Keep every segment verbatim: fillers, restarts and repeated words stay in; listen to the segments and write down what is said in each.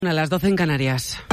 A las doce en Canarias.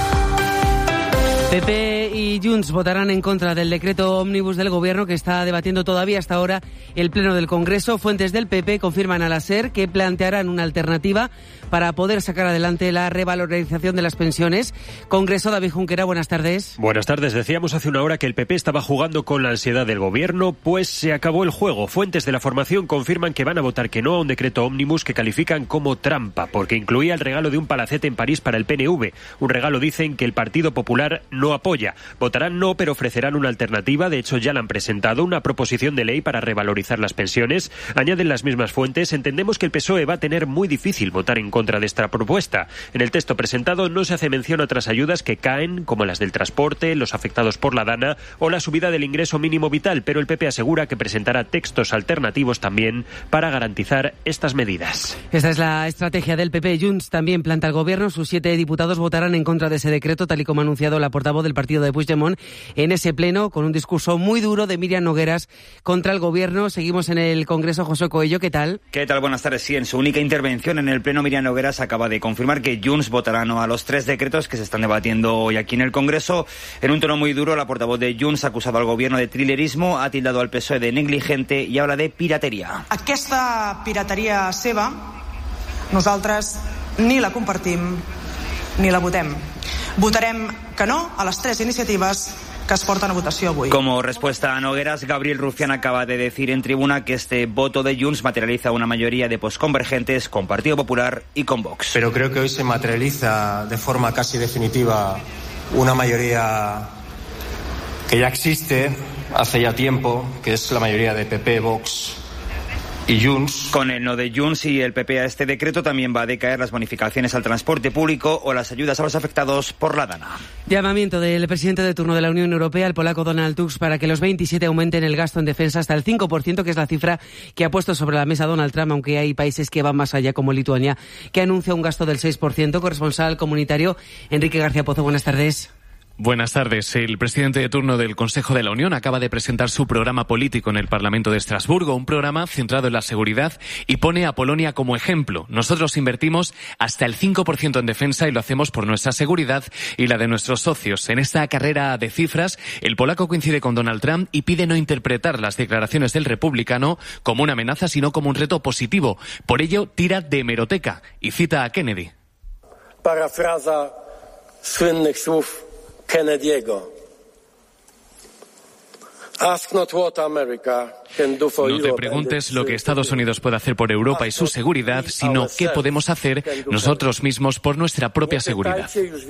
P P y Junts votarán en contra del decreto ómnibus del Gobierno que está debatiendo todavía hasta ahora el Pleno del Congreso. Fuentes del P P confirman a la SER que plantearán una alternativa para poder sacar adelante la revalorización de las pensiones. Congreso, David Junquera, buenas tardes. Buenas tardes. Decíamos hace una hora que el P P estaba jugando con la ansiedad del Gobierno, pues se acabó el juego. Fuentes de la formación confirman que van a votar que no a un decreto ómnibus que califican como trampa, porque incluía el regalo de un palacete en París para el P N V. Un regalo, dicen, que el Partido Popular no apoya. Votarán no, pero ofrecerán una alternativa. De hecho, ya la han presentado, una proposición de ley para revalorizar las pensiones. Añaden las mismas fuentes. Entendemos que el P S O E va a tener muy difícil votar en contra de esta propuesta. En el texto presentado no se hace mención a otras ayudas que caen, como las del transporte, los afectados por la DANA o la subida del ingreso mínimo vital, pero el P P asegura que presentará textos alternativos también para garantizar estas medidas. Esta es la estrategia del P P. Junts también planta al Gobierno. Sus siete diputados votarán en contra de ese decreto, tal y como ha anunciado la portavoz del partido de Puigdemont en ese pleno, con un discurso muy duro de Míriam Nogueras contra el Gobierno. Seguimos en el Congreso. José Coello, ¿qué tal? ¿Qué tal? Buenas tardes. Sí, en su única intervención en el pleno, Míriam Nogueras acaba de confirmar que Junts votará no a los tres decretos que se están debatiendo hoy aquí en el Congreso. En un tono muy duro, la portavoz de Junts ha acusado al Gobierno de trilerismo, ha tildado al P S O E de negligente y habla de pirateria. Aquesta pirateria seva, nosaltres ni la compartim ni la votem. Votarem que no a les tres iniciatives que es porten a votació avui. Como respuesta a Nogueras, Gabriel Rufián acaba de decir en tribuna que este voto de Junts materializa una mayoría de posconvergentes con Partido Popular y con Vox. Pero creo que hoy se materializa de forma casi definitiva una mayoría que ya existe hace ya tiempo, que es la mayoría de P P, Vox y Junts. Con el no de Junts y el P P a este decreto también va a decaer las bonificaciones al transporte público o las ayudas a los afectados por la DANA. Llamamiento del presidente de turno de la Unión Europea, el polaco Donald Tusk, para que los veintisiete aumenten el gasto en defensa hasta el cinco por ciento, que es la cifra que ha puesto sobre la mesa Donald Trump, aunque hay países que van más allá, como Lituania, que anuncia un gasto del seis por ciento. Corresponsal comunitario Enrique García Pozo, buenas tardes. Buenas tardes. El presidente de turno del Consejo de la Unión acaba de presentar su programa político en el Parlamento de Estrasburgo, un programa centrado en la seguridad, y pone a Polonia como ejemplo. Nosotros invertimos hasta el cinco por ciento en defensa y lo hacemos por nuestra seguridad y la de nuestros socios. En esta carrera de cifras, el polaco coincide con Donald Trump y pide no interpretar las declaraciones del republicano como una amenaza, sino como un reto positivo. Por ello, tira de hemeroteca y cita a Kennedy. Parafraza słynnych słów Kennedy'ego. Ask not what America can do for No te Europe. preguntes lo que Estados Unidos puede hacer por Europa y su seguridad, sino qué podemos hacer nosotros mismos por nuestra propia seguridad.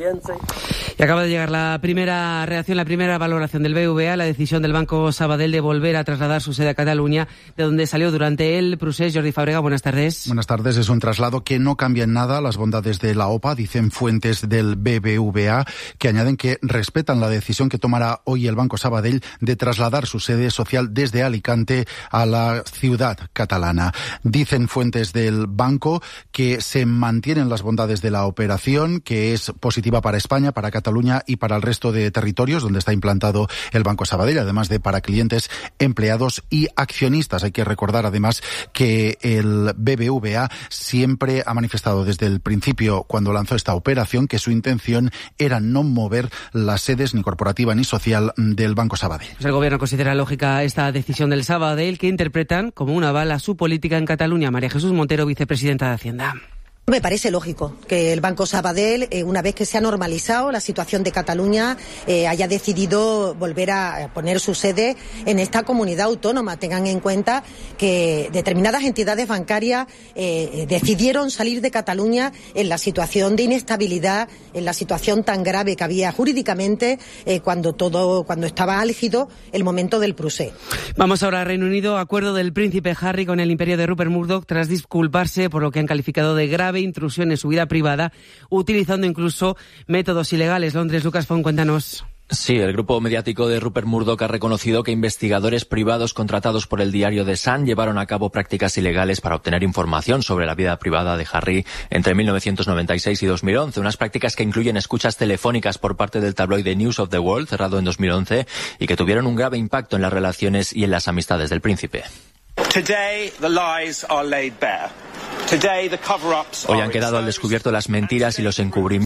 Y acaba de llegar la primera reacción, la primera valoración del B B V A, la decisión del Banco Sabadell de volver a trasladar su sede a Cataluña, de donde salió durante el procés. Jordi Fábrega, buenas tardes. Buenas tardes. Es un traslado que no cambia en nada las bondades de la O P A, dicen fuentes del B B V A, que añaden que respetan la decisión que tomará hoy el Banco Sabadell de trasladar su sede social desde Alicante a la ciudad catalana. Dicen fuentes del banco que se mantienen las bondades de la operación, que es positiva para España, para Cataluña y para el resto de territorios donde está implantado el Banco Sabadell, además de para clientes, empleados y accionistas. Hay que recordar además que el B B V A siempre ha manifestado desde el principio, cuando lanzó esta operación, que su intención era no mover las sedes ni corporativa ni social del Banco Sabadell. Pues el Gobierno considera lógica esta decisión del Sabadell, que interpretan como un aval a su política en Cataluña. María Jesús Montero, vicepresidenta de Hacienda. Me parece lógico que el Banco Sabadell, eh, una vez que se ha normalizado la situación de Cataluña, eh, haya decidido volver a poner su sede en esta comunidad autónoma. Tengan en cuenta que determinadas entidades bancarias eh, decidieron salir de Cataluña en la situación de inestabilidad, en la situación tan grave que había jurídicamente eh, cuando todo, cuando estaba álgido el momento del procés. Vamos ahora a Reino Unido. Acuerdo del príncipe Harry con el imperio de Rupert Murdoch tras disculparse por lo que han calificado de grave intrusión en su vida privada, utilizando incluso métodos ilegales. Londres, Lucas Font, cuéntanos. Sí, el grupo mediático de Rupert Murdoch ha reconocido que investigadores privados contratados por el diario The Sun llevaron a cabo prácticas ilegales para obtener información sobre la vida privada de Harry entre mil novecientos noventa y seis y dos mil once, unas prácticas que incluyen escuchas telefónicas por parte del tabloide News of the World, cerrado en dos mil once, y que tuvieron un grave impacto en las relaciones y en las amistades del príncipe. Today, the lies are laid bare. Hoy han quedado al descubierto las mentiras y los encubrimientos